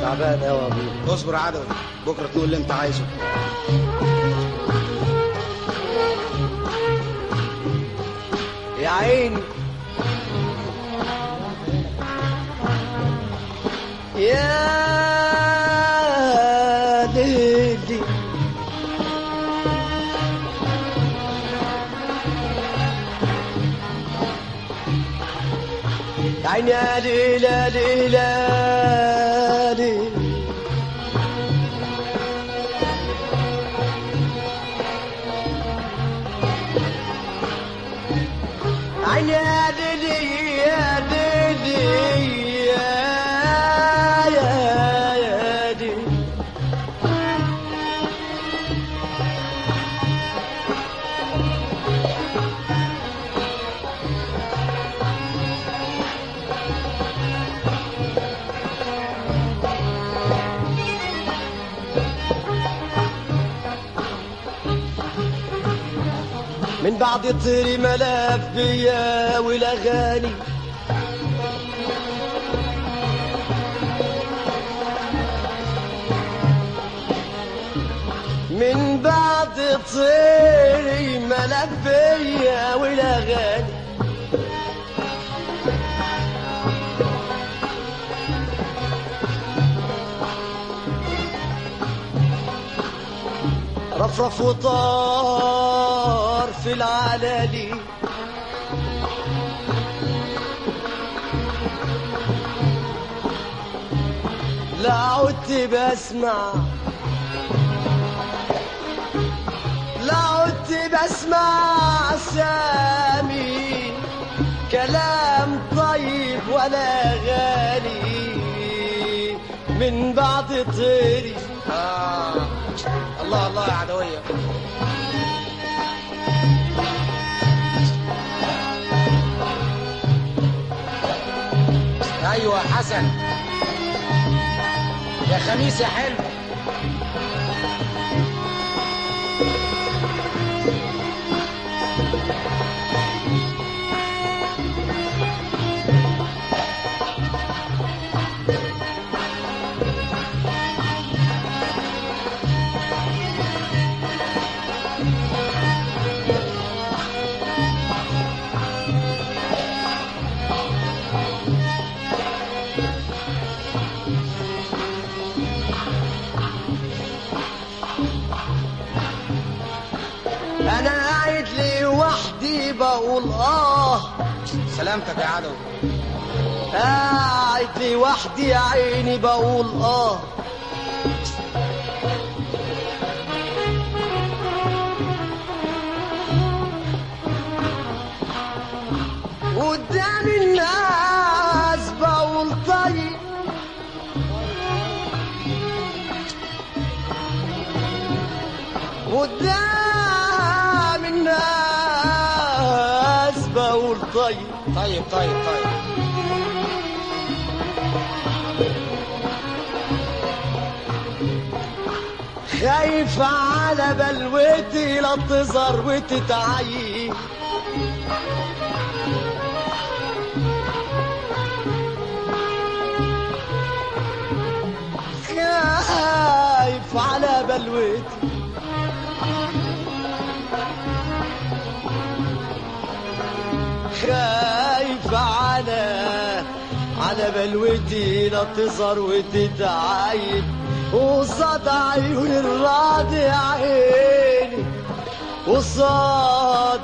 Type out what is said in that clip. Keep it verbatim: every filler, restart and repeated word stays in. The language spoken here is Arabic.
تعبان قوي يا ابوي. اصبر عدوي، بكره تقول اللي انت عايزه. يا عيني يا ليلي يا عيني يا ليلى يا ليلى يا ليلى عيني يا ليلي يا ليلي يا يا يا ليلي من بعد طيري ملاف بيا والاغاني من بعد طيري ملاف بيا والاغاني رفرف وطار في العلالي لا عدت بسمع لا عدت بسمع سامي كلام طيب ولا غالي من بعد طيري. آه. الله الله يا عدوية. ايوه حسن يا خميس يا حلو. انا قاعد لي وحدي بقول اه. سلامتك يا عدوي. قاعد لي وحدي يا عيني بقول اه. قدام الناس بقول طيب قدام الناس بقول طيب طيب طيب طيب. خايف على بلوتي لا تظهر وتتعيي خايف على بلوتي خايف على على بلوتي لا تظهر وتتعيد وصاد عيون الراضي يا عيني وصاد